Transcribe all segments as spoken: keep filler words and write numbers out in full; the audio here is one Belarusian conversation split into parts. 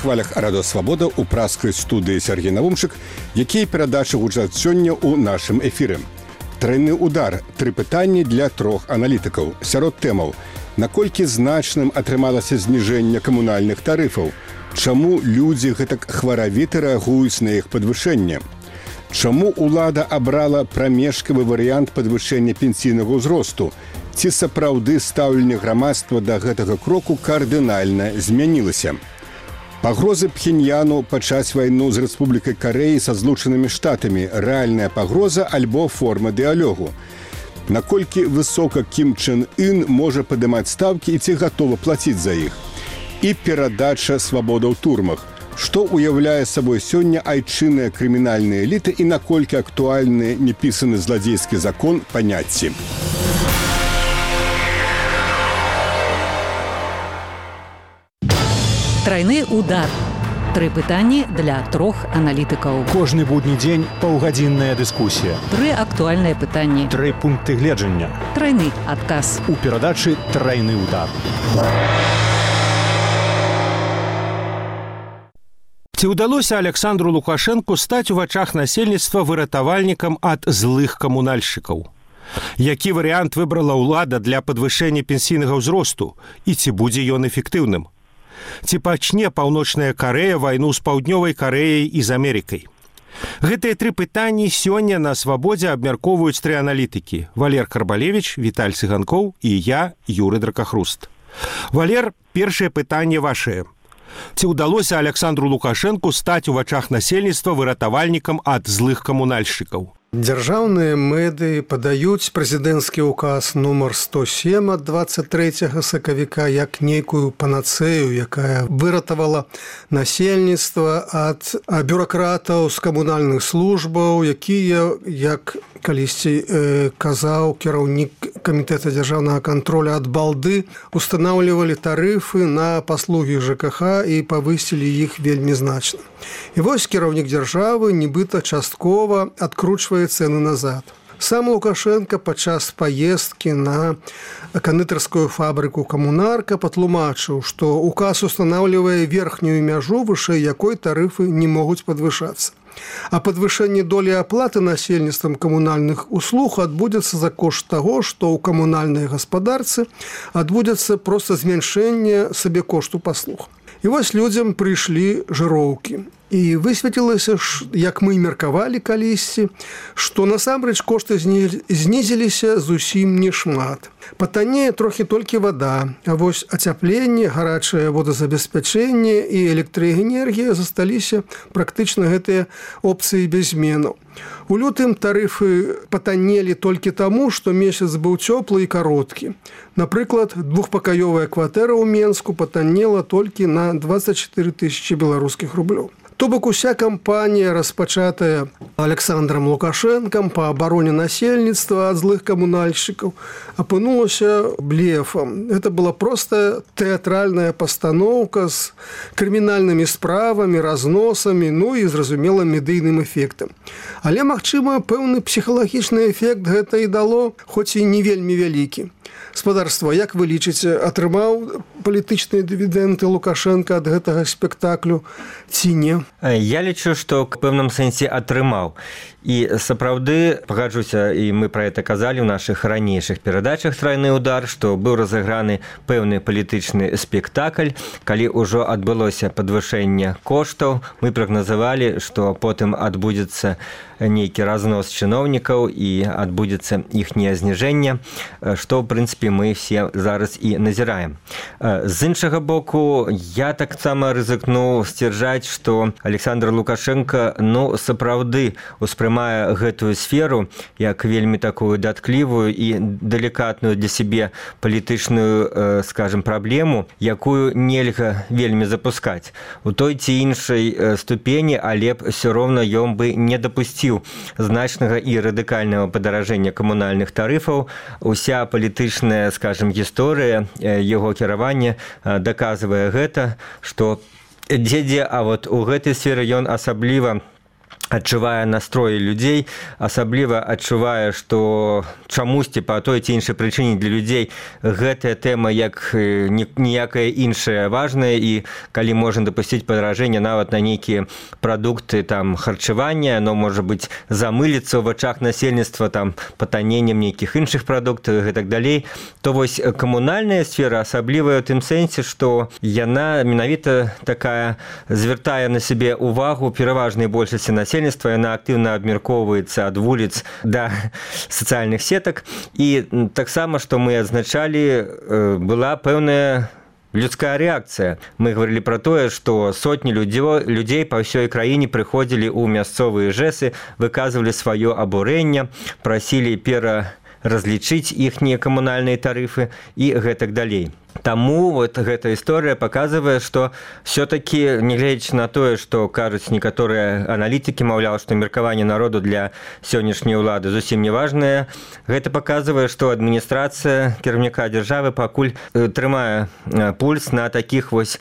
хвалях Радио Свабода ў праскай студыі Сергей Навумчык, якія перадачы гучаць сёння ў нашым эфіры. Трайны удар. Тры пытанні для трох аналітыкаў. Сярод тэмаў. Наколькі значным атрымалася зніжэнне камунальных тарыфаў? Чаму людзі гэтак хваравіта рэагуюць на іх падвышэнне? Чаму ўлада абрала прамежкавы варыянт падвышэння пенсійнага ўзросту? Ці сапраўды стаўленне грамадства да гэтага кроку кардынальна змянілася? Пагрозы Пхеньяну пачаць вайну з Рэспублікай Карэі са Злучанымі Штатамі – рэальная пагроза альбо форма дыялогу? Наколькі высока Кім Чен Ын можа падымаць стаўкі і ці гатова плаціць за іх? І перадача свабода ў турмах. Што уяўляе сабой сёння айчынныя крымінальныя эліты і наколькі актуальны непісаны зладзейскі закон паняцці? Трайны удар. Тры пытанні для трох аналітыкаў. Кожны будні дзень паўгадзінная дыскусія. Тры актуальныя пытанні. Тры пункты гледжання. Трайны адказ. У перадачы «Трайны удар». Ці ўдалося Александру Лукашэнку стаць у вачах насельніцтва выратавальнікам ад злых камунальшчыкаў? Які варыянт выбрала ўлада для падвышэння пенсійнага ўзросту? І ці будзе ён эфектыўным? Ці пачне Паўночная Карэя вайну з Паўднёвай Карэяй і з Амерыкай? Гэтыя тры пытанні сёння на Свабодзе абмяркоўваюць тры аналітыкі. Валер Карбалевіч, Віталь Цыганкоў і я, Юры Дракахруст. Валер, першае пытанне вашае. Ці ўдалося Александру Лукашэнку стаць у вачах насельніцтва выратавальнікам ад злых камунальшчыкаў? Дзяржаўныя медыі падаюць прэзідэнцкі ўказ нумар сто сем ад двадцать трэцяга сакавіка як нейкую панацею, якая выратавала насельніцтва ад бюракратаў з камунальных службаў, якія, як калісьці э, казаў кіраўнік камітэта дзяржаўнага кантроля ад балды, устанаўлівалі тарыфы на паслугі ЖКХ і павысілі іх вельмі значна. І вось кіраўнік дзяржавы нібыта часткова адкручвае цены назад. Сам Лукашенко падчас паездкі на кандытарскую фабрыку «Камунарка» патлумачыў, што указ устанаўлівае верхнюю мяжу, вышэй якой тарыфы не могуць падвышацца. А падвышэнне долі аплаты насельніцтвам камунальных услуг адбудзецца за кошт таго, што ў камунальнай гаспадарцы адбудзецца проста змяншэнне сабекошту паслуг. І вось людзям прыйшлі жыроўкі. І высветлілася, як мы меркавалі калісьці, што насамрэч кошты знізіліся зусім не шмат. Патаннее трохі толькі вада, а вось ацяпленне, гарачае водазабеспячэнне і электраэнергія засталіся практычна гэтыя опцыі без зменаў. У лютым тарыфы патаннелі толькі таму, што месяц быў цёплы і кароткі. Напрыклад, двухпакаёвая кватэра ў Менску патаннела толькі на двадцать четыре тысячи беларускіх рублёў. То бок уся кампанія, распачатая Александром Лукашэнкам па абароне насельніцтва ад злых камунальшчыкаў, апынулася блефам. Это была проста тэатральная пастаноўка з крымінальнымі справамі, разносамі, ну і, зразумела, медыйным эфектам. Але, магчыма, пэўны псіхалагічны эфект гэта і дало, хоць і не вельмі вялікі. Спадарства, як вы лічыце, атрымаў палітычныя дывідэнды Лукашенко ад гэтага спектаклю ці не? Я лічу, што к пэўным сэнсе атрымаў. І сапраўды, пагаджуся, і мы пра гэта казалі ў нашых ранейшых перадачах «Трайны удар», што быў разыграны пэўны палітычны спектакль. Калі ўжо адбылося падвышэнне коштаў, мы прагназавалі, што потым адбудзецца нейкі разнос чыноўнікаў і адбудзецца іхняе зніжэнне, што, ў прынцыпе, мы все зараз і назіраем. З іншага боку, я таксама рызыкну сцвярджаць, што Александр Лукашенко, ну, сапраўды успрымае гэтую сферу як вельмі такую датклівую і далікатную для сябе палітычную, скажем, праблему, якую нельга вельмі запускаць. У той ці іншай ступені, але б ўсё роўна ён бы не дапусціў значнага і радыкальнага падаражэння камунальных тарыфаў. Уся палітычная, скажем, гісторыя яго кіравання даказвае гэта, што дзе-дзе, а вот у гэтай сферы ён асабліва адчувае настроі людзей, асабліва адчувае, што чамусьці па той ці іншай прычыне для людзей гэтая тэма як ніякая іншая важная, і калі можна дапусціць падаражэнне нават на нейкія прадукты там харчавання, оно можа быць замыліцца ў вачах насельніцтва там патанненнем нейкіх іншых прадуктаў і так далей, то вось камунальная сфера асаблівая ў тым сэнсе, што яна менавіта такая звяртае на сябе ўвагу пераважнай большасці насельніцтва, яна актыўна абмяркоўваецца ад вуліц да сацыяльных сетак. І таксама, што мы адзначалі, была пэўная людская рэакцыя. Мы гаварылі пра тое, што сотні людзей па ўсёй краіне прыходзілі ў мясцовыя жэсы, выказвалі сваё абурэнне, прасілі пераразлічыць іхнія камунальныя тарыфы і гэтак далей. Таму вот гэта історыя паказвае, што все-таки, нягледзячы на тое, што кажуць некаторыя аналітыкі, маўляў, што меркаванне народу для сённяшняй улады зусім не важнае, гэта паказвае, што адміністрацыя кіраўніка дзяржавы пакуль трымае пульс на такіх вось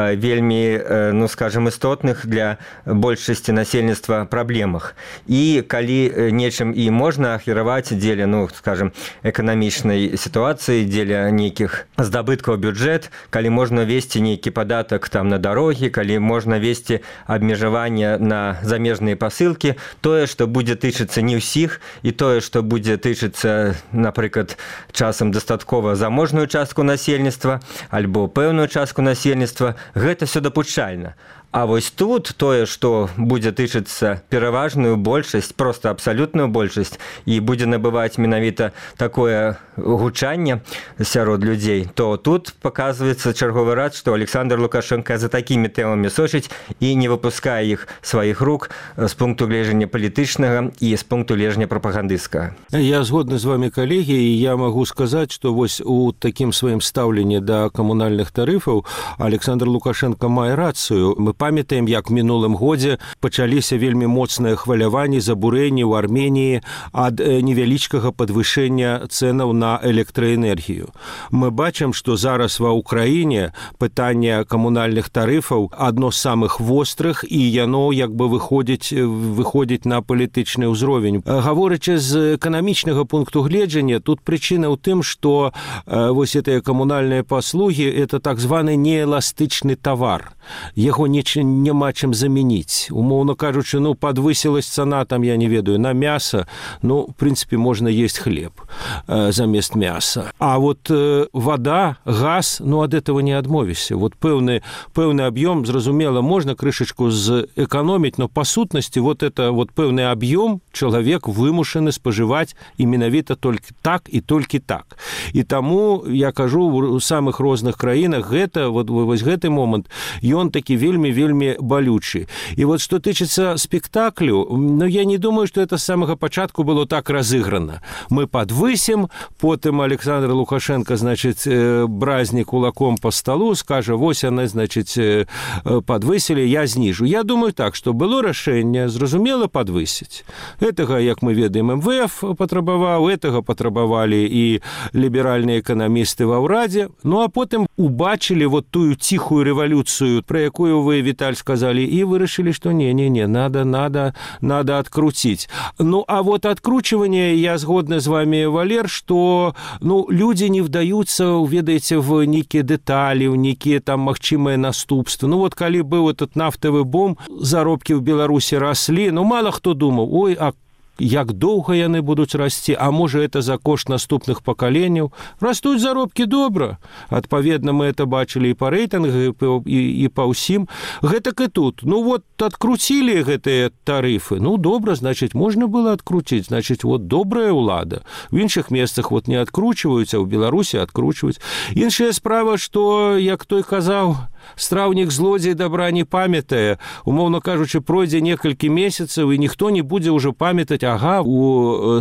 вельмі, ну скажем, істотных для большасці насельніцтва праблемах. І калі нечым і можна ахіраваць дзеля, ну скажем, эканамічнай сітуацыі, дзеля нейкіх здабыткаў бюджет, калі можна весці нейкі падатак там на дарогі, калі можна весці абмежаванне на замежныя пасылкі, тое, што будзе тычыцца не ўсіх, і тое, што будзе тычыцца, напрыклад, часам дастаткова заможную частку насельніцтва альбо пэўную частку насельніцтва, гэта все дапушчальна. А вось тут тое, што будзе тычыцца пераважную большасць, проста абсалютную большасць, і будзе набываць менавіта такое гучанне сярод людзей, то тут паказваецца чарговы раз, што Александр Лукашенко за такімі тэмамі сочыць і не выпускае іх сваіх рук з пункту гледжання палітычнага і з пункту гледжання прапагандысцкага. Я згодны з вами, калегі, і я магу сказаць, што вось у такім сваім стаўленні да камунальных тарыфаў Александр Лукашенко мае рацыю. Мы памятаем, як мінулым годзе пачаліся вельмі моцныя хваляванні, забурэнні ў Арменіі ад невялічкага падвышэння цэнаў на электраэнергію. Мы бачым, што зараз ва Ўкраіне пытанне камунальных тарыфаў адно з самых вострых, і яно як бы выходзіць, выходзіць на палітычны ўзровень. Гаворачы з эканамічнага пункту гледжання, тут прычына ў тым, што вось гэтыя камунальныя паслугі – это так званы неэластычны тавар. Яго не няма чым замяніць. Умоўна кажучы, ну, падвысілась цана, там, я не ведаю, на мяса, ну, в прынцыпе, можна есть хлеб э, замест мяса. А вот э, вода, газ, ну, ад этого не адмовішся. Вот пэўны, пэўны аб'ём, зразумела, можна крышачку зэканоміць, но па сутнасці вот это вот пэўны аб'ём чалавек вымушаны спажываць і менавіта толькі так і толькі так. І таму, я кажу, у самых розных краінах гэта, вот, вось гэты момант, ён такі вельмі вельмі балючы. І вот што тычыцца спектаклю, ну, я не думаю, што это з самага пачатку было так разыграна. Мы падвысім, потым Александр Лукашенко, значыць, бразні кулаком по столу, скажа, вось яны, значыць, падвысілі, я зніжу. Я думаю так, што было рашэнне, зразумела, падвысіць. Гэтага, як мы ведаем, эм вэ эф патрабаваў, гэтага патрабавалі і ліберальныя эканамісты ва ўрадзе, ну а потым убачылі вот тую ціхую рэвалюцыю, про якую вы, Виталь, сказали, и вырашили, что не-не-не, надо, надо, надо открутить. Ну, а вот откручивание, я сгодна с вами, Валер, что, ну, люди не вдаются, ведаете, в некие детали, в некие там магчимые наступства. Ну, вот, коли был этот нафтовый бум, заробки в Беларуси росли, ну, мало кто думал, ой, а як доўга яны будуць расці, а можа это за кошт наступных пакаленняў. Растуць заробкі добра. Адпаведна, мы это бачылі і па рэйтынгах, і, і па ўсім. Гэтак і тут. Ну вот, адкруцілі гэтыя тарыфы. Ну, добра, значыць, можна было адкруціць. Значыць, вот добрая ўлада. В іншых месцах вот не адкручваюць, а ў Беларусі адкручваюць. Іншая справа, што, як той казаў, страўнік злодзей добра не памятае. Умоўна кажучы, пройдзе некалькі месяцаў, і ніхто не будзе ўжо памятаць, ага, у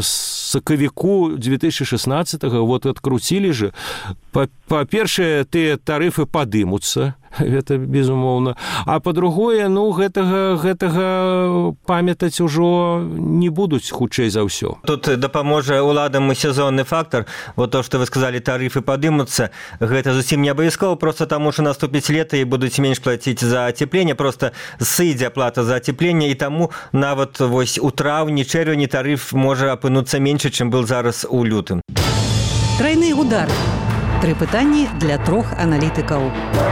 сакавіку две тысячи шестнадцатого вот откруцілі же. Па-першае, тыя тарыфы падымуцца, гэта безумоўна. А па-другое, ну, гэтага, гэтага памятаць ужо не будуць хутчэй за ўсё. Тут дапаможа уладам сезонны фактор. Вот то, што вы сказалі, тарыфы падымуцца, гэта зусім не абавязкова, просто таму, што наступіць лета і будуць менш плаціць за ацепленне, просто сыдзе аплата за ацепленне, і таму нават вось у траўні, чэрвені тарыф можа апынуцца менш, чым был зараз у лютым. Тройны удар. Тры пытанні для трох аналітыкаў.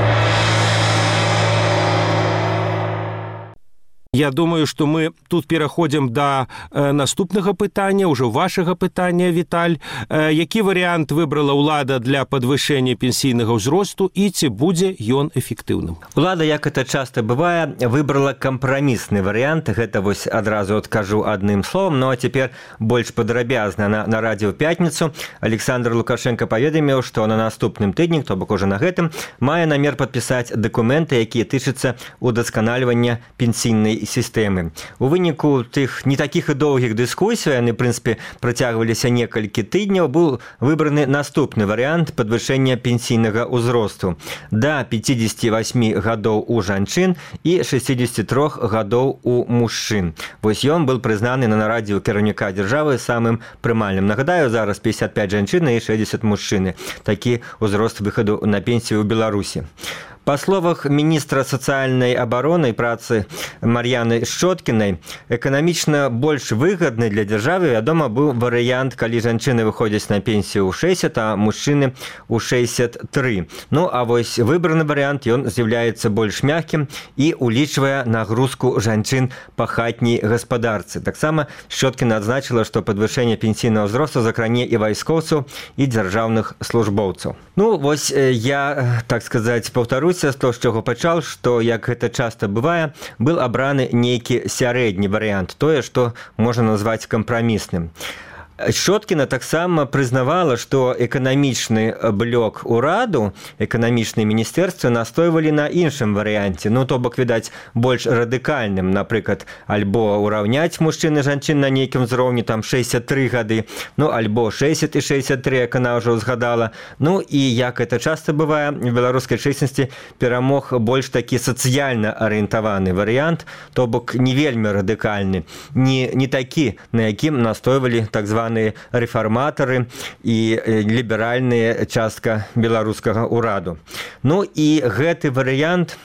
Я думаю, што мы тут пераходзім да э, наступнага пытання, ўжо вашага пытання, Віталь. Э, які варыянт выбрала ўлада для падвышэння пенсійнага ўзросту і ці будзе ён эфектыўным? Улада, як это часта бывае, выбрала кампрамісны варыянт. Гэта вось адразу адкажу адным словам. Ну а цяпер больш падрабязна. На, на радыё пятніцу Александр Лукашенко паведаміў, што на наступным тыдні, то бок ужо на гэтым, мае намер падпісаць дакументы, якія тычацца удасканальвання пенсійнай сістэмы. У выніку тых не такіх і доўгіх дыскусій, яны, в прынцыпе, працягваліся некалькі тыдняў, быў выбраны наступны варыянт падвышэння пенсійнага ўзросту да пятидесяти восьми гадоў у жанчын і шестидесяти трёх гадоў у мужчын. Вось ён был прызнаны на нарадзе ў кіраўніка дзяржавы самым прымальным. Нагадаю, зараз пятьдесят пять жанчын і шестьдесят мужчыны. Такі ўзрост выхаду на пенсію ў Беларусі. По словах міністра сацыяльнай абароны і працы Мар'яны Шчоткінай, эканамічна больш выгадны для дзяржавы, вядома, быў варыянт, калі жанчыны выходзяць на пенсію ў шэсцьдзесят, а мужчыны ў шэсцьдесят три. Ну, а вось выбраны варыянт, ён з'яўляецца больш мяккім і улічвае нагрузку жанчын па хатняй гаспадарцы. Таксама Шчоткіна адзначыла, што падвышэнне пенсійнага ўзросту закране і вайскоўцаў, і дзяржаўных службоўцаў. Ну, вось я, так сказаць, паўтарусь, з того, з чого пачаў, што, як гэта часта бывае, был абраны нейкі сярэдні варыянт, тое, што можна назваць кампрамісным. Шчоткіна таксама прызнавала, што эканамічны блок ураду, эканамічныя міністэрствы настойвалі на іншым варыянце. Ну, то бок, відаць, больш радыкальным, напрыклад, альбо ўраўняць мужчын і жанчын на нейкім узроўні, там, шэсцьдесят три гады, ну, альбо шэсцьдесят і шэсцьдесят три, як она ўжо ўзгадала. Ну, і, як это часта бывае, в беларускай чэснасці перамог больш такі сацыяльна арыентаваны варыянт, то бок, не вельмі радыкальны, не, не такі, на якім настойвалі так званы рэфарматары і ліберальная частка беларускага ўраду. Ну і гэты варыянт,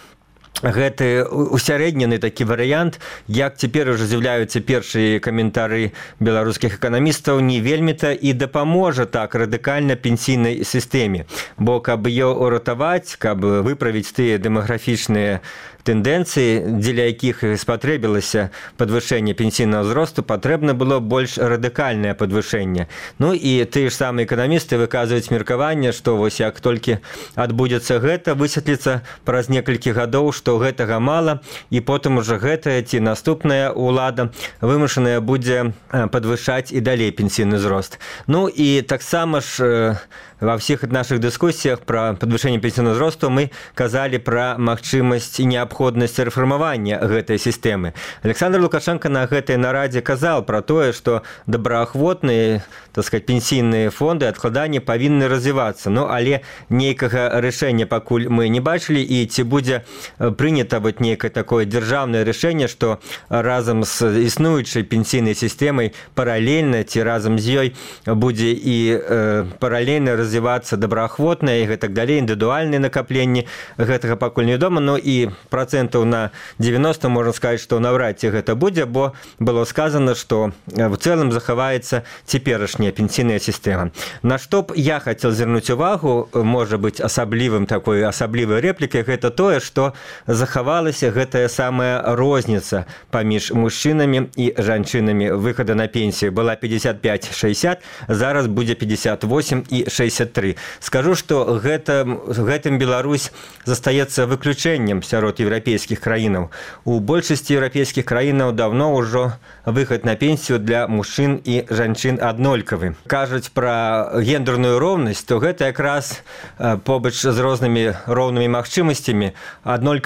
гэты усярэднены такі варыянт, як цяпер ужо з'яўляюцца першыя каментары беларускіх эканамістаў, не вельмі-то і дапаможа так радыкальна пенсійнай сістэме. Бо каб ее уратаваць, каб выправіць тыя дэмаграфічныя тэндэнцыі, дзеля якіх спатрэбілася падвышэнне пенсійнага ўзросту, патрэбна было больш радыкальнае падвышэнне. Ну і тыя ж самыя эканамісты выказваюць меркаванне, што вось як толькі адбудзецца гэта, высветліцца праз некалькі гадоў, што гэтага мала, і потым ужо гэтая ці наступная ўлада вымушаная будзе падвышаць і далей пенсійны ўзрост. Ну і таксама ж во всех наших дискуссиях про подвышение пенсионного возраста мы казали про магчымасць і неабходнасць рэфармавання гэтай сістэмы. Александр Лукашенко на гэтай нарадзе казал про тое, што добраахвотныя, так сказать, пенсійныя фонды адкладання павінны развівацца. Ну, але нейкага рашэння пакуль мы не бачылі, і ці будзе прынята вот нейкае такое дзяржаўнае рашэнне, што разам з існуючай пенсійнай сістэмай паралельна ці разам з ёй будзе і э, паралельна развівацца развівацца добраахвотнае і гэтак далей, індывідуальныя накапленні, гэтага пакуль невядома, ну і працэнтаў на девяносто можна сказаць, што наўрад ці гэта будзе, бо было сказано, што в цэлым захаваецца цяперашняя пенсійная сістэма. На што б я хацеў звярнуць увагу, можа быць асаблівым такой асаблівай рэплікай, гэта тое, што захавалася гэтая самая розніца паміж мужчынамі і жанчынамі выхада на пенсію. Была пятьдесят пять шестьдесят, зараз будзе пятьдесят восемь і шестьдесят три. Скажу, што гэта, гэтым Беларусь застаецца выключэннем сярод еўрапейскіх краінаў. У большасці еўрапейскіх краінаў даўно ўжо выхад на пенсію для мужчын і жанчын аднолькавы. Кажуць пра гендерную роўнасць, то гэта якраз побач з рознымі роўнымі магчымасцямі аднолькавы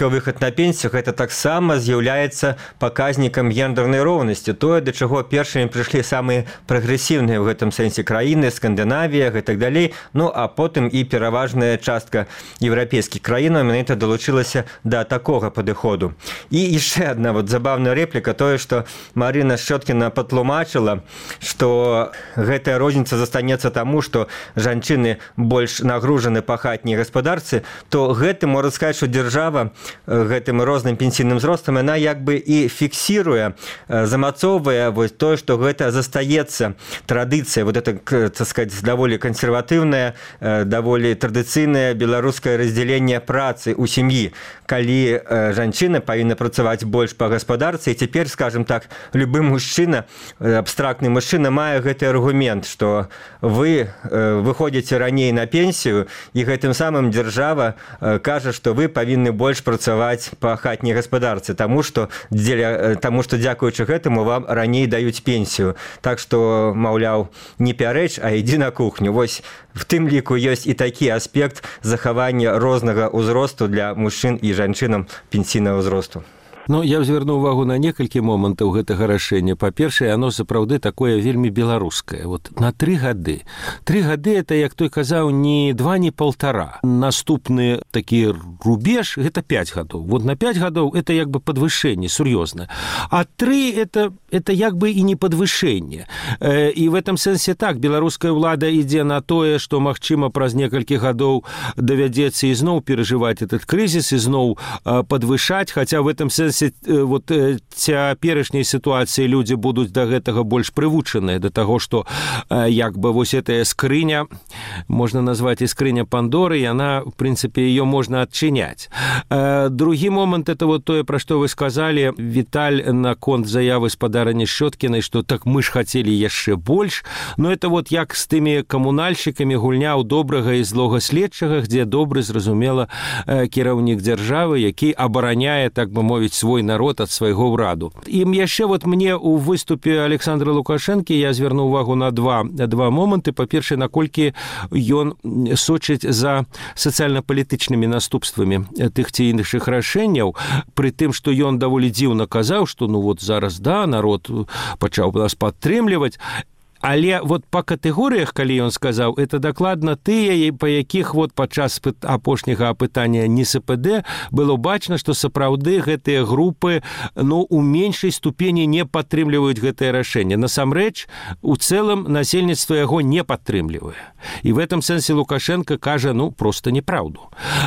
хутка выхад на пенсію, гэта таксама з'яўляецца паказнікам гендернай роўнасці, тое, да чаго першымі прыйшлі самыя прагрэсіўныя ў гэтым сэнсе краіны, Скандынавія, гэтак далей, ну а потым і пераважная частка еўрапейскіх краінаў менавіта далучылася да такога падыходу. І яшчэ адна вот забавная рэпліка, тое, што Марына Шчоткіна патлумачыла, што гэтая розніца застанецца таму, што жанчыны больш нагружаны па хатняй гаспадарцы, то гэтым можна сказаць, што дзяржава гэтым розным пенсійным узростам яна як бы і фіксіруе, замацоўвае вось тое, што гэта застаецца традыцыя, вот это, так сказать, даволі кансерватыўнае, даволі традыцыйнае беларускае раздзяленне працы ў сям'і, калі жанчына павінна працаваць больш па гаспадарцы, і цяпер, скажем так, любы мужчына, абстрактны мужчына мае гэты аргумент, што вы выходзіце раней на пенсію, і гэтым самым дзяржава кажа, што вы павінны больш працаваць па хатняй гаспадарцы, таму што, дзеля, таму што дзякуючы гэтаму вам раней даюць пенсію. Так што, маўляў, не пярэч, а ідзі на кухню. Вось в тым ліку ёсць і такі аспект захавання рознага ўзросту для мужчын і жанчынам пенсійнага ўзросту. Ну, я звярну ўвагу на некалькі момантаў гэтага рашэння. Па-першае, оно сапраўды такое вельмі беларускае. Вот на тры гады. Тры гады это, як той казаў, не два, не полтора. Наступны такі рубеж гэта пять гадоў. Вот на пять гадоў это як бы падвышэнне сур'ёзнае. А тры это это як бы і не падвышэнне. Э, і в этом сэнсе так, беларуская ўлада ідзе на тое, што магчыма праз некалькі гадоў давядзецца ізноў перажываць этот крызіс, ізноў э, падвышаць, хаця в этом сэнсе вот цяперашняй сітуацыі людзі будуць да гэтага больш прывучаныя, да таго, што як бы вось гэтая скрыня, можна назваць і скрыня Пандоры, яна, в прынцыпе, ее можна адчыняць. Другі момант, это вот тое, пра што вы сказалі, Віталь, наконт заявы спадарні Шчоткінай, што так мы ж хацелі яшчэ больш, но это вот як з тымі камунальшчыкамі гульня ў добрага і злога следчага, дзе добры, зразумела, кіраўнік дзяржавы, які абараняе, так бы мовіць, свой народ ад свайго ўраду. І яшчэ вот мне ў выступе Александра Лукашэнкі я звярну ўвагу на два, два моманты. Па-першае, наколькі ён сочыць за сацыяльна-палітычнымі наступствамі тых ці іншых рашэнняў, пры тым, што ён даволі дзіўна казаў, што ну вот зараз, да, народ пачаў нас падтрымліваць. Але вот па катэгорыях, калі ён сказаў, это дакладна тыя, па якіх вот падчас апошняга апытання эн эс пэ дэ было бачна, што сапраўды гэтыя групы ну, у меншай ступені не падтрымліваюць гэтае рашэнне. Насамрэч, у цэлым насельніцтва яго не падтрымлівае. І в этом сэнсе Лукашенко кажа, ну, проста неправду.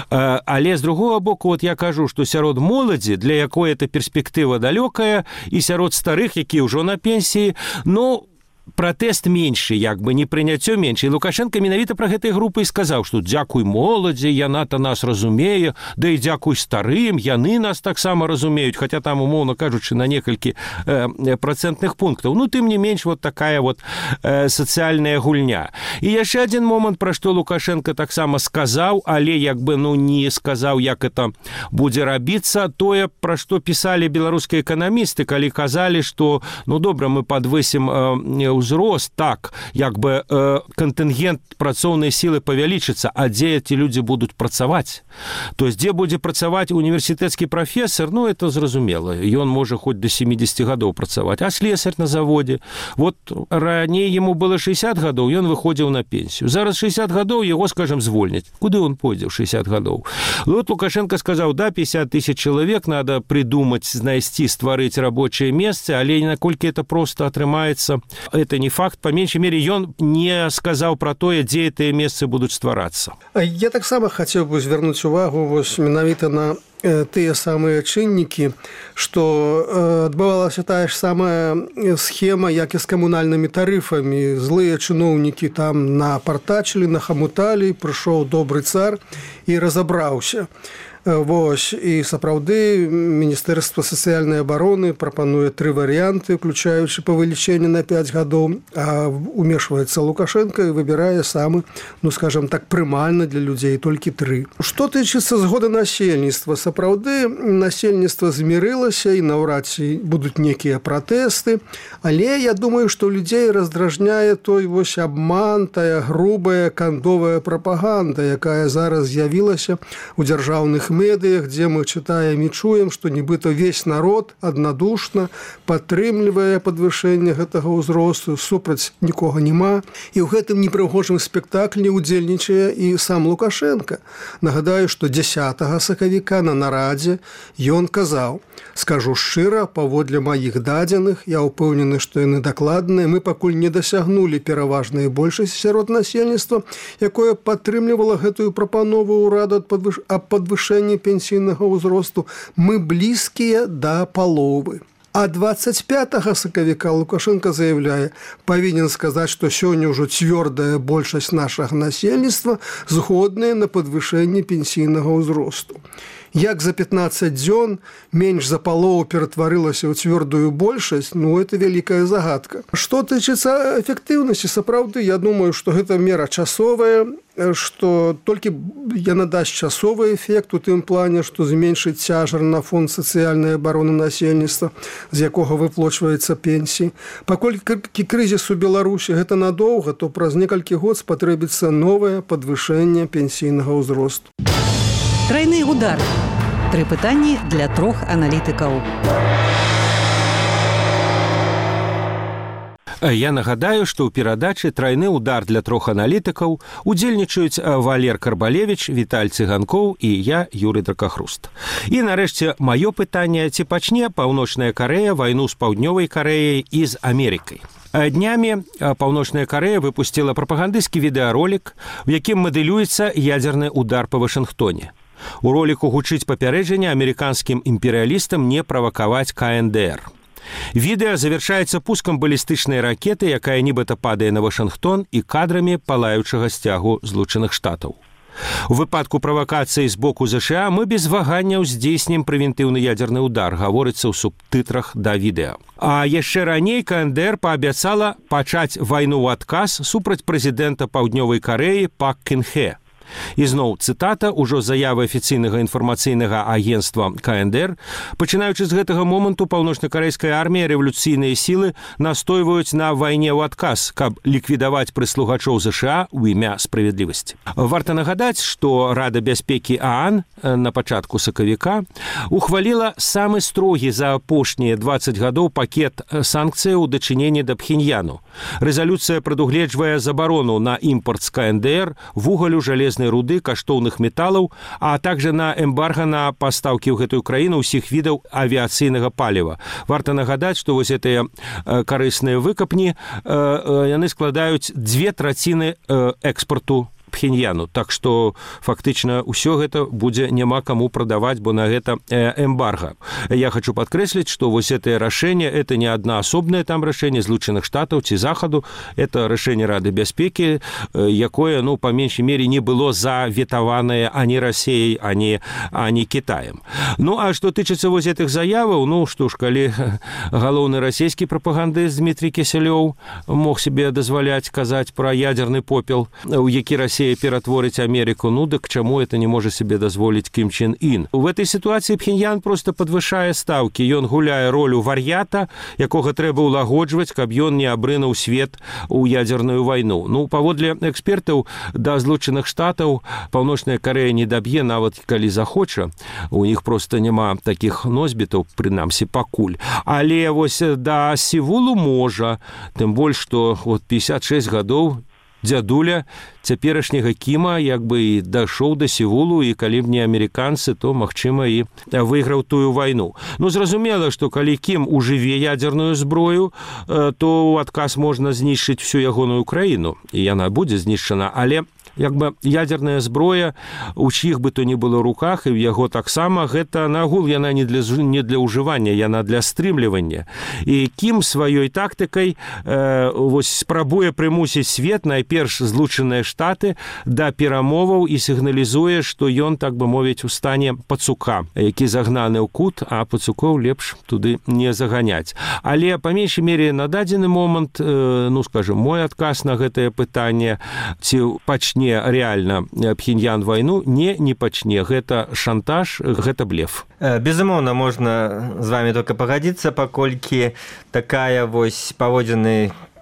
Але з другого боку, вот я кажу, што сярод моладзі, для якой эта перспектыва далёкая, і сярод старых, які ўжо на пенсіі, ну, пратэст меншы, як бы не прыняццё меншы. Лукашенко менавіта пра гэтай групы і сказаў, што дзякуй моладзі, яна-то нас разумее, да і дзякуй старым, яны нас таксама разумеюць, хаця там, умоўна кажучы, на некалькі э, працэнтных пунктаў. Ну, тым не менш, вот такая вот э, сацыяльная гульня. І яшчэ адзін момант, пра што Лукашенко таксама сказаў, але як бы ну не сказаў, як это будзе рабіцца, тое, пра што пісалі беларускія эканамісты, калі казалі, што ну добра, мы падвысім э, ўзрост, так, як бы э, кантынгент працоўнай сілы павялічыцца, а дзе эти людзі будуць працаваць? То есть, дзе будзе працаваць універсітэцкі прафесор, ну, это зразумела, ён можа хоць да семидесяти гадоў працаваць, а слесарь на заводзе, вот раней ему было шестьдесят гадоў, ён выходзіў на пенсію. Зараз шестьдесят гадоў, его, скажем, звольняць. Куды он пойдзе ў шестьдесят гадоў? Вот Лукашенко сказаў, да, пятьдесят тысяч человек надо придумать, знайсці, стварыць рабочее месцы, але наколькі это просто атрымаецца, это не факт, по меньшей мере, ён не сказаў пра тое, дзе гэтыя месцы будуць стварацца. Я таксама хацеў бы звярнуць увагу вось менавіта на тыя самыя чыннікі, што адбывалася тая ж самая схема, як і з камунальнымі тарыфамі. Злыя чыноўнікі там напартачылі, нахамуталі, прыйшоў добры цар і разабраўся. Вось, і сапраўды Міністэрства сацыяльнай абароны прапануе тры варыянты, уключаючы павелічэнне на пять гадоў, а умешваецца Лукашенко і выбірае самы, ну, скажем так, прымальны для людзей толькі тры. Што тычыцца згоды насельніцтва, сапраўды насельніцтва змірылася і наўрад ці будуць некія пратэсты, але я думаю, што людзей раздражняе той вось абман, тая грубая кандовая прапаганда, якая зараз з'явілася ў дзяржаўных расійскіх медыях, дзе мы чытаем і чуем, што нібыта весь народ аднадушна падтрымлівае падвышэнне гэтага ўзросту, супраць нікога няма. І ў гэтым непрыгожым спектаклі удзельнічае і сам Лукашенко. Нагадаю, што дзясятага сакавіка на нарадзе ён казаў: «Скажу шчыра, паводле маіх дадзеных, я ўпэўнены, што яны дакладныя, мы пакуль не дасягнулі пераважнай большасці сярод насельніцтва, якое падтрымлівала гэтую прапанову ўраду аб падвышэнні пенсійнага ўзросту. Мы блізкія да паловы». А двадцать пятага сакавіка Лукашенко заявляе: «Павінен сказаць, што сёння ўжо цвёрдая большасць нашага насельніцтва згодныя на падвышэнне пенсійнага ўзросту». Як за пятнаццаць дзён менш за палову ператварылася ў цвёрдую большасць, ну, это вялікая загадка. Што тычыцца эфектыўнасці, сапраўды, я думаю, што гэта мера часовая, што толькі яна дасць часовы эфект у тым плане, што зменшыць цяжар на фонд сацыяльнай абароны насельніцтва, з якога выплачваецца пенсіі. Паколькі крызіс у Беларусі гэта надоўга, то праз некалькі год спатрэбіцца новае падвышэнне пенсійнага ўзросту. Трайны удар. Тры пытанні для трох аналітыкаў. Я нагадаю, што ў перадачы «Трайны удар» для трох аналітыкаў удзельнічаюць Валер Карбалевіч, Віталь Цыганкоў і я, Юрый Дракахруст. І нарэшце маё пытанне: ці пачне Паўночная Карэя вайну з Паўднёвай Карэяй і з Амерыкай? Днямі Паўночная Карэя выпусціла прапагандысцкі відэаролік, у якім мадэлюецца ядзерны удар па Вашынгтоне. У роліку гучыць папярэджанне амерыканскім імперыялістам не правакаваць ка эн дэ эр. Відэа завяршаецца пускам балістычнай ракеты, якая нібыта падае на Вашынгтон, і кадрамі палаючага сцягу Злучаных Штатаў. У выпадку правакацыі з боку ЗША мы без ваганняў здзейснім прэвентыўны ядзерны удар, гаворыцца ў субтытрах да відэа. А яшчэ раней ка эн дэ эр паабяцала пачаць вайну ў адказ супраць прэзідэнта Паўднёвай Карэі Пак Кын Хэ. І зноў цытата, ужо заявы афіцыйнага інфармацыйнага агенцтва ка эн дэ эр. Пачынаючы з гэтага моманту паўночна-карэйская армія і рэвалюцыйныя сілы настойваюць на вайне ў адказ, каб ліквідаваць прыслугачоў ЗША ў імя справядлівасці. Варта нагадаць, што Рада бяспекі ААН на пачатку сакавіка ухваліла самы строгі за апошнія дваццаць гадоў пакет санкцыяў у дачыненні да Пхеньяну. Рэзалюцыя прадугледжвае забарону на імпорт з ка эн дэ эр вугалю, жалезнай руды, каштоўных металаў, а также на эмбарга на пастаўкі ў гэтую краіну ўсіх відаў авіяцыйнага паліва. Варта нагадаць, што вось гэтыя карысныя выкапні яны складаюць дзве траціны экспарту Пхеньяну. Так што фактычна ўсё гэта будзе няма каму прадаваць, бо на гэта эмбарга. Я хочу падкрэсліць, што вось гэтае рашэнне это не аднаасобнае там рашэнне Злучаных Штатаў ці Захаду, это рашэнне Рады бяспекі, якое, ну, па меншай мере не было заветаванае ані Расіяй, ані, ані Кітаем. Ну, а што тычыцца вось гэтых заяваў, ну, што ж, калі галоўны расійскі прапагандыст Дмітрий Кісялёў мог себе дазваляць казаць пра ядзерны попел, у які Расія ператворыць Амерыку, ну, дык чаму это не можа себе дазволіць Кім Чен Ін? У гэтай сітуацыі Пхеньян просто падвышае стаўкі. Ён гуляе ролю вар'ята, якога трэба ўлагоджваць, каб ён не абрынуў свет у ядзерную вайну. Ну, паводле экспертаў, да Злучаных Штатаў Паўночная Карэя не даб'е, нават калі захоча. У іх просто няма такіх носьбітаў, прынамсі, пакуль. Але вось да Сеулу можа, тым больш, што от пятьдесят шесть гадоў дзядуля цяперашняга Кіма як бы і дайшоў да Сеулу, і калі б не амерыканцы, то, магчыма, і выйграў тую вайну. Ну, зразумела, што калі Кім ужыве ядзерную зброю, то ў адказ можна знішчыць всю ягоную краіну, і яна будзе знішчана, але як бы ядзерная зброя у чьих бы то ни было руках, і ў яго таксама гэта нагул, яна не для, не для ўжывання, яна для стрымлівання. І Кім сваёй тактыкай э, вось спрабуе прымусіць свет, найперш Злучаныя Штаты, да перамоваў і сігналізуе, што ён, так бы мовіць, у стане пацука, які загнаны ў кут, а пацукоў лепш туды не заганяць. Але па меншай мере на дадзены момант, э, ну, скажем, мой адказ на гэтае пытанне, ці пачне реально Пхеньян вайну, не, не пачне. Гэта шантаж, гэта блеф. Безумоўна, можна з вами только пагадзіцца, паколькі такая вось паводзіны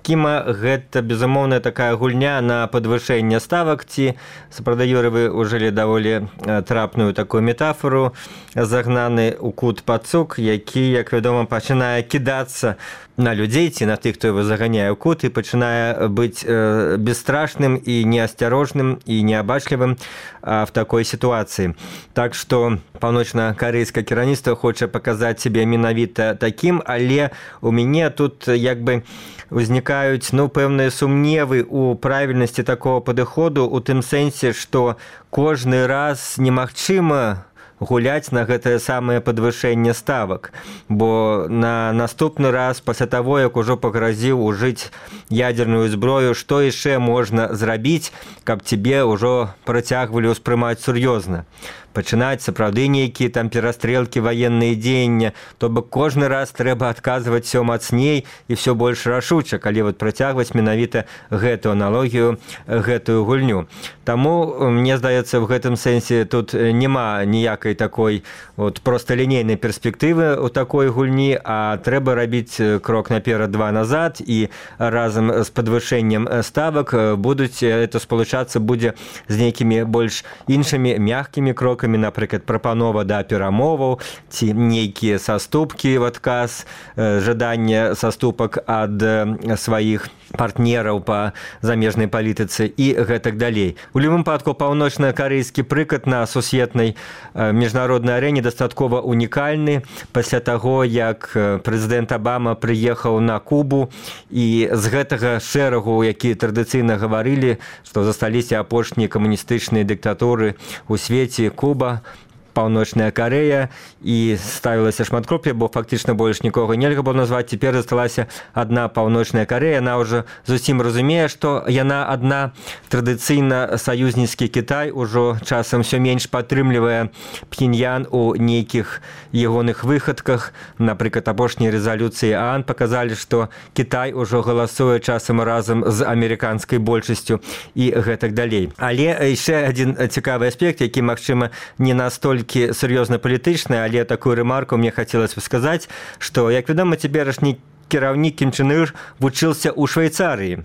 Кіма, гэта, безумоўна, такая гульня на падвышэнне ставак, ці, сапраўды, Юрый, вы ўжылі даволі трапную такую метафору, загнаны ў кут пацук, які, як вядома, пачынае кідацца на людзей, ці на тых, хто его заганяе ў кут, і пачынае быць э, бесстрашным і неасцярожным і неабачлівым э, в такой сітуацыі. Так што паўночна-карэйскае кіраўніцтва хоча паказаць сябе менавіта такім, але у мяне тут як бы узнікаюць, ну, пэўныя сумневы ў правільнасці такого падыходу, у тым сэнсе, што кожны раз немагчыма гуляць на гэтае самае падвышэнне ставак, бо на наступны раз пасля таго, як ужо пагразіў ужыць ядерную зброю, што яшчэ можна зрабіць, каб цябе ўжо працягвалі ўспрымаць сур'ёзна. Пачынаць сапраўды нейкія там перастрэлкі, ваенныя дзеяння, то бок кожны раз трэба адказваць всё мацней і всё больш рашуча, калі вот працягваць менавіта гэтую аналогію, гэтую гульню. Таму, мне здаецца, в гэтым сэнсе тут няма ніякай такой вот просталінейнай перспектывы ў такой гульні, а трэба рабіць крок наперад, два назад, і разам з падвышэннем ставак будуць это спалучацца будзе з нейкімі больш іншымі мяккімі крокамі, напрыклад, прапанова да перамоваў, ці нейкія саступкі в адказ, жаданне саступак ад сваіх партнераў па замежнай палітыцы і гэтак далей. У любым выпадку, паўночна-карэйскі прыклад на сусветнай міжнароднай арэне дастаткова унікальны. Пасля таго, як прэзідэнт Абама прыехаў на Кубу, і з гэтага шэрагу, якія традыцыйна гаварылі, што засталіся апошнія камуністычныя дыктатуры ў свеце, Куба, Паўночная Карэя, і ставілася шматкроп'я, бо фактычна больш нікога нельга было назваць. Цяпер засталася адна Паўночная Карэя. Яна ўжо зусім разумее, што яна адна. Традыцыйна саюзніцкі Кітай ужо часам усё менш падтрымлівае Пхеньян у нейкіх ягоных выхадках. Напрыклад, апошнія рэзалюцыі ААН паказалі, што Кітай ужо галасуе часам разам з амерыканскай большасцю і гэтак далей. Але яшчэ адзін цікавы аспект, які, магчыма, не настолькі сур'ёзна палітычная, але такую рэмарку мне хацелася б сказаць, што, як вядома, цяперашні кіраўнік Кім Чен Ыр вучыўся ў Швейцарыі.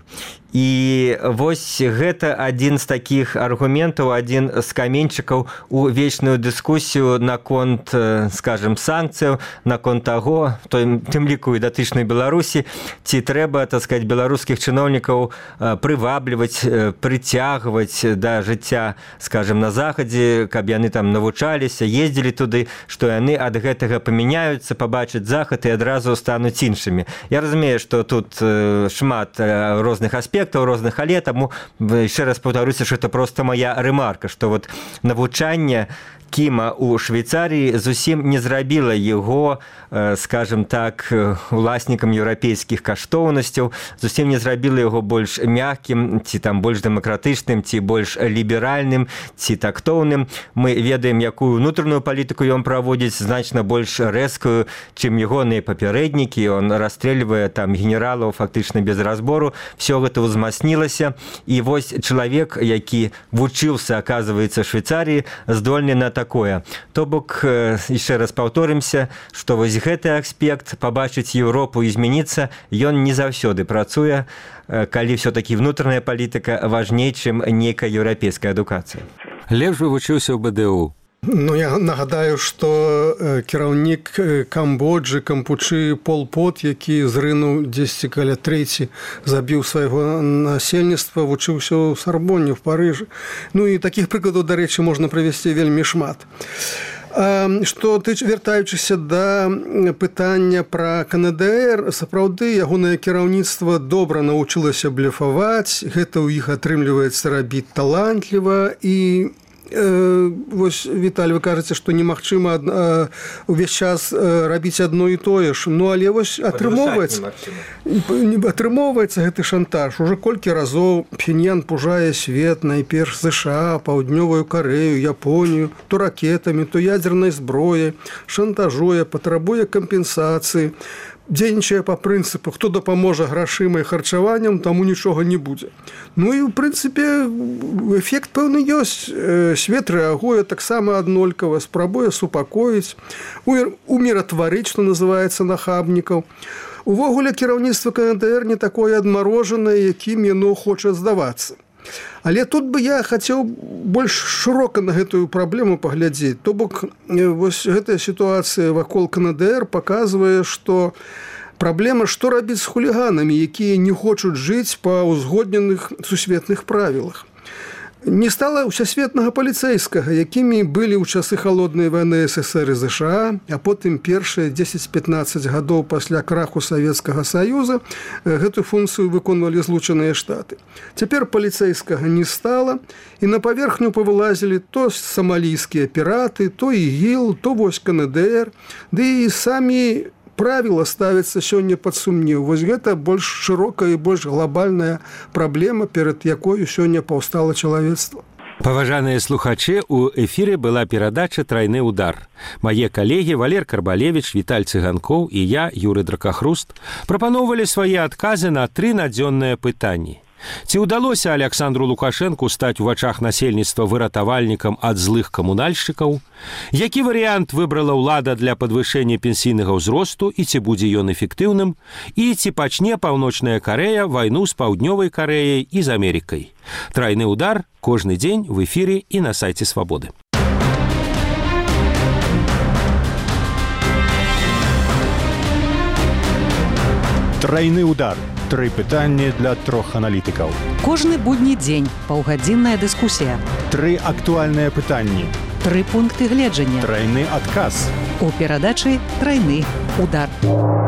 І вось гэта адзін з такіх аргументаў, адзін з каменьчыкаў у вечную дыскусію наконт, скажем, санкцыяў, наконт таго, тым ліку і датычнай Беларусі, ці трэба, так сказаць, беларускіх чыноўнікаў прывабліваць, прыцягваць да жыцця, скажем, на захадзе, каб яны там навучаліся, ездзілі туды, што яны ад гэтага памяняюцца, пабачаць захад і адразу стануць іншымі. Я разумею, што тут шмат розных аспектаў, розных, але таму яшчэ раз паўтаруся, што это проста моя рэмарка, што вот навучанне Кіма ў Швейцарыі зусім не зрабіла яго, скажем так, уласнікам еўрапейскіх каштоўнасцяў, зусім не зрабіла яго больш мяккім, ці там больш дэмакратычным, ці больш ліберальным, ці тактоўным. Мы ведаем, якую ўнутраную палітыку ён праводзіць, значна больш рэзкую, чым ягоныя папярэднікі. Он расстрэльвае там генералаў фактычна без разбору. Всё гэта ўзмацнілася. І вось чалавек, які вучыўся, аказваецца, в Швейцарыі, здольны на такое. То бок, яшчэ раз паўторымся, што вось гэты аспект, пабачыць Еўропу і змяніцца, ён не заўсёды працуе, калі ўсё-такі внутраная палітыка важней, чым нейкая еўрапейская адукацыя. Лепш бы вучыўся ў Бэ Дэ У. Ну, я нагадаю, што кіраўнік Камбоджы, Кампучы, Пол Пот, які зрынуў дзесьці каля трэці, забіў свайго насельніцтва, вучыўся ў Сарбоне, в Парыжы. Ну, і такіх прыкладаў, дарэчы, можна прывесці вельмі шмат. Што ты, вяртаючыся да пытання пра Ка Эн Дэ Эр, сапраўды ягонае кіраўніцтва добра навучылася блефаваць, гэта ў іх атрымліваецца рабіць талантліва, і вось, Віталь, вы кажаце, што немагчыма увесь час рабіць адно і тое ж. Ну, але вось атрымоўваецца атрымоўваецца гэты шантаж. Ужо колькі разоў Пхеньян пужае свет, найперш США, Паўднёвую Карэю, Японію, то ракетамі, то ядзернай зброяй, шантажуе, патрабуе кампенсацыі, дзейнічае па прынцыпу, хто дапаможа грашыма і харчаваннем, таму нічога не будзе. Ну і, ў прынцыпе, эфект пэўны ёсць. Свет рэагуе таксама аднолькава, спрабуе супакоіць, уміратварыць, што называецца, нахабнікаў. Увогуле кіраўніцтва КНДР не такое адмарожанае, якім яно хоча здавацца. Але тут бы я хацеў больш шырока на гэтую праблему паглядзець. То бок, вось гэтая сітуацыя вакол КНДР паказвае, што праблема, што рабіць з хуліганамі, якія не хочуць жыць па ўзгодненых сусветных правілах. Не стала ўсесветнага паліцэйскага, якімі былі ў часы халоднай вайны СССР і ЗША, а потым першыя дзесяць-пятнаццаць гадоў пасля краху Савецкага Саюза гэту функцыю выконвалі Злучаныя Штаты. Цяпер паліцэйскага не стала, і на паверхню павылазілі то самалійскія піраты, то ІГІЛ, то вось КНДР, ды і самі правіла ставяцца сёння пад сумнеў. Вось гэта больш шырокая і больш глобальная праблема, перад якою сёння паўстала чалавецтва. Паважаныя слухачы, у эфіры была перадача «Трайны удар». Мае калегі Валер Карбалевіч, Віталь Цыганкоў і я, Юры Дракахруст, прапаноўвалі свае адказы на тры надзённыя пытанні. Ці ўдалося Александру Лукашэнку стаць у вачах насельніцтва выратавальнікам ад злых камунальшчыкаў? Які варыянт выбрала ўлада для падвышэння пенсійнага ўзросту і ці будзе ён эфектыўным? І ці пачне Паўночная Карэя вайну з Паўднёвай Карэяй і з Амерыкай? Трайны удар кожны дзень в эфіры і на сайце Свабоды. Трайны удар. Тры пытанні для трох аналітыкаў. Кожны будні дзень паўгадзінная дыскусія. Тры актуальныя пытанні. Тры пункты гледжання. Трайны адказ. У перадачы «Трайны удар».